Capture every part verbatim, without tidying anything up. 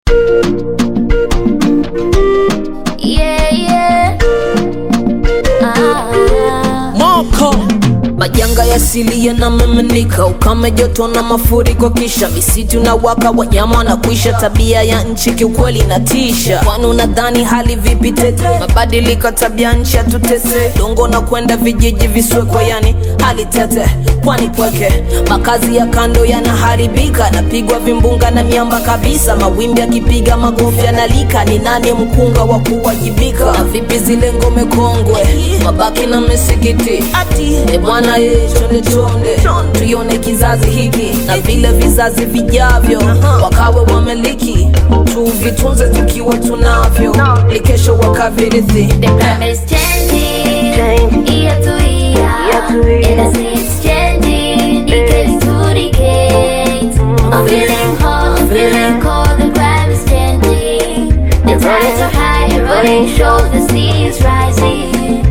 Yeah, yeah. Ah. Moko majanga ya asili yanamiminika, ukame, joto na mafuriko, kisha misitu na waka, wanyama na kuisha. Tabia ya nchi kiukweli inatisha. Kwani unadhani hali vipi tete? Mabadiliko tabia nchi atutese. Dongo na kwenda vijiji viswekwe, yani hali tete. Kwani pweke makazi ya kando yanaharibika, napigwa vimbunga na miamba kabisa. Mawimbi yakipiga magofu yanalika, ni nani mkunga wa kuwajibika? Na vipi zile ngome kongwe, mabaki na misikiti? E bwana ye, chonde chonde tuione kizazi hiki na vile vizazi vijavyo, wakawe wameliki, tuvitunze tukiwa tunavyo, likesho wakavirithi. The climate is changing, year to year, and I see it's changing, decade to decade. I'm feeling hot, I'm feeling cold, the climate is changing. The tides are high, eroding shows the sea is rising.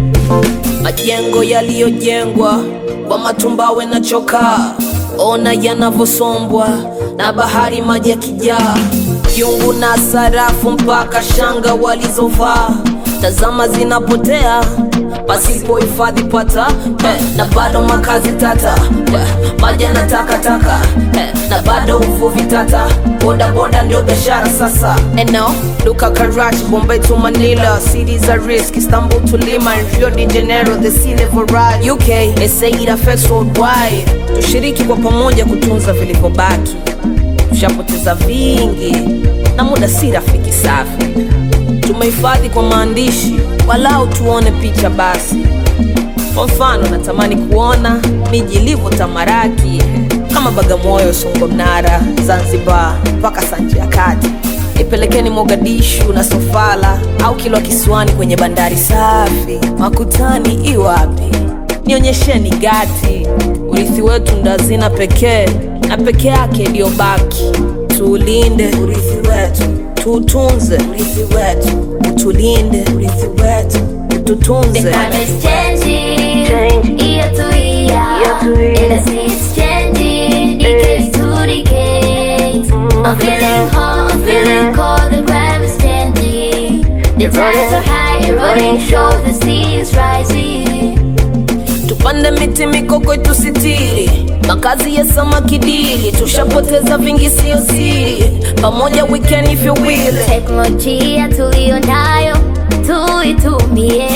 Majengo yaliyojengwa kwa matumbawe na chokaa, ona yanavosombwa na bahari, maji yakijaa, yungu na sarafu mpaka shanga walizovaa. Tazama zinapotea pasipo hifadhi pata, eh, na bado makazi tata, eh, maji na takataka, eh, na bado uvuvi tata. Boda boda ndio biashara sasa. And now look at Karachi, Bombay to Manila, cities are risk, Istanbul to Lima, and Rio de Janeiro, the sea level rise. U K, they say it affects worldwide. Tushiriki kwa pamoja kutunza vilivyobaki, tushapoteza vingi na muda si rafiki safi. Tumehifadhi kwa maandishi, walau tuone picha basi. Kwa mfano natamani kuona miji ilivyo tamaraki, kama Bagamoyo, Songomnara, Zanzibar mpaka Sanji ya Kati. Ipelekeni Mogadishu na Sofala au Kilwa Kisiwani kwenye bandari safi. Makutani iwapi? Nionyesheni Gati. Urithi wetu ndo hazina pekee, na pekee yake ndio baki. Tuulinde urithi wetu, tutunze urithi wetu, utulinde urithi wetu, ututunze. The climate is changing, year to year, and I see it's changing, decade to decade. I'm feeling hot, I'm feeling cold, the climate is changing. The tides are high, eroding shows the sea is rising. Tupande miti mikoko tusitiri, makazi ya samaki dili, tushapoteza vingi sio siri. Pamoja we can if you will. Teknolojia tulio nayo tuitumie,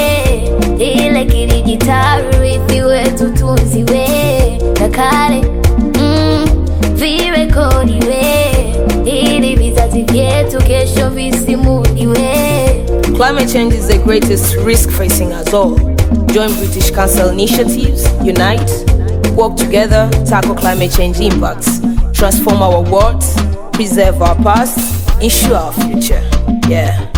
ile kidijitali urithi wetu tunziwe, na kale mm, virekodiwe, ili vizazi vyetu kesho visimuliwe. Climate change is the greatest risk facing us all. Join British Council initiatives, unite, work together, tackle climate change impacts, transform our world, preserve our past, ensure our future. Yeah.